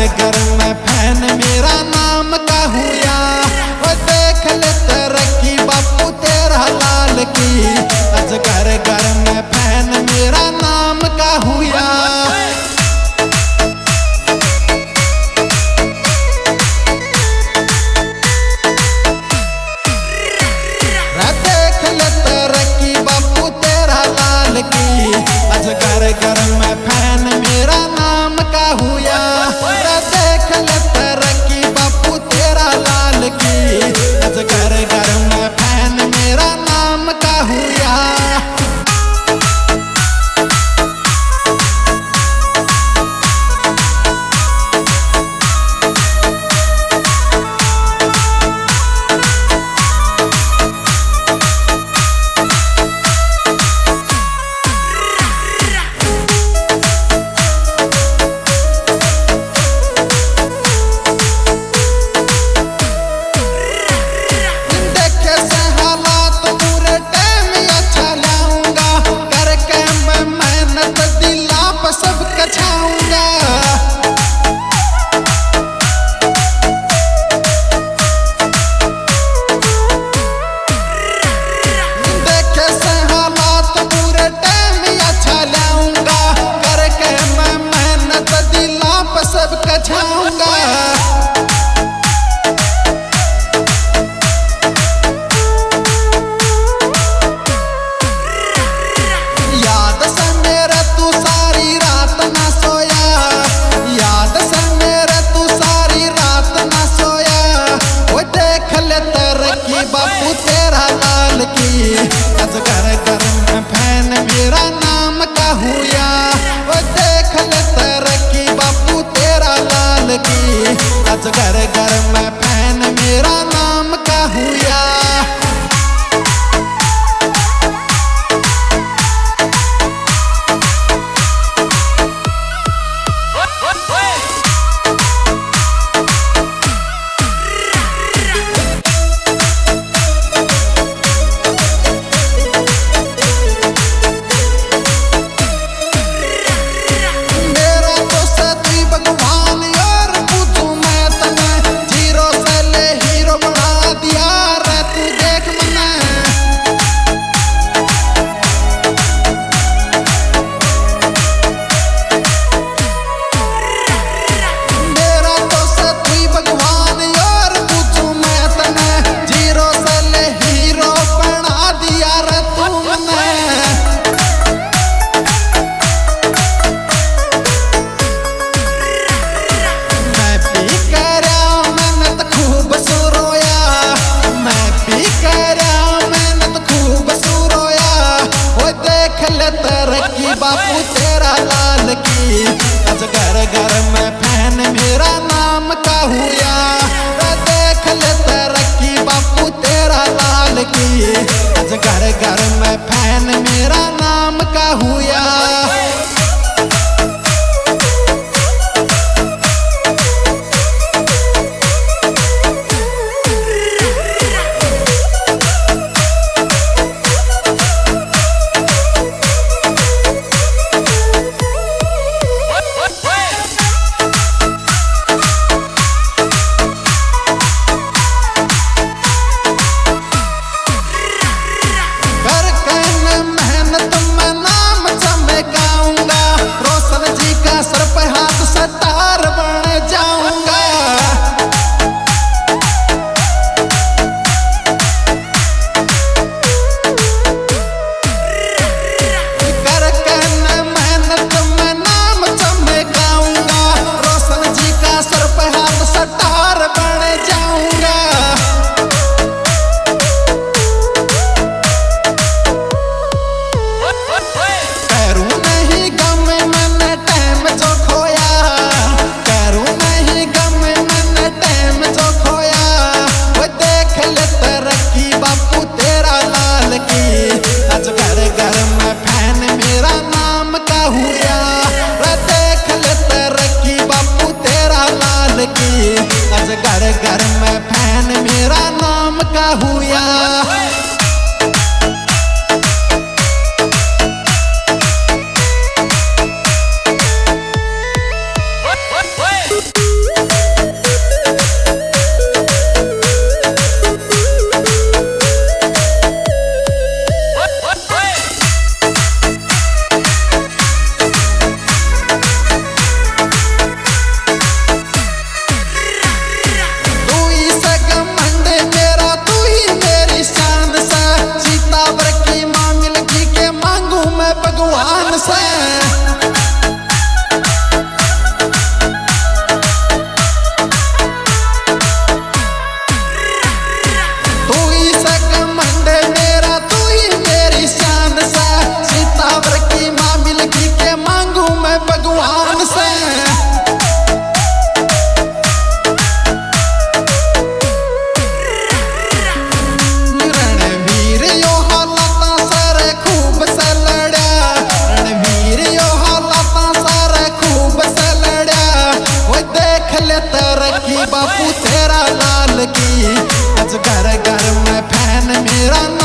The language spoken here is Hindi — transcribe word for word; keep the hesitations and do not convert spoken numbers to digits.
घर में फैन मेरा नाम का हुआ। वो देख ले तरक्की बापू तेरा लाल की। आज घर घर में फैन मेरा नाम का हुआ। घर घर में फैन मेरा नाम का हुआ। देख ले तरक्की बापू तेरा लाल की। आज घर घर में फैन मेरा नाम का हुआ। याद से मेरा तू सारी रात ना सोया। याद से मेरा तू सारी रात ना सोया। वो देख ले तरक्की बापू तेरा लाल की। आज घर घर में फैन मेरा नाम का हुआ। वो देख ले तरक्की बापू तेरा लाल की। आज घर घर में फैन मेरा नाम का हुआ। तरक्की बापू तेरा लाल की। आज घर घर में फैन मेरा नाम का हुआ। देख ले तरक्की बापू तेरा लाल की। आज घर घर में फैन मेरा नाम का हुआ। आज घर घर में फैन मेरा नाम का हुआ। मैं फैन मेरा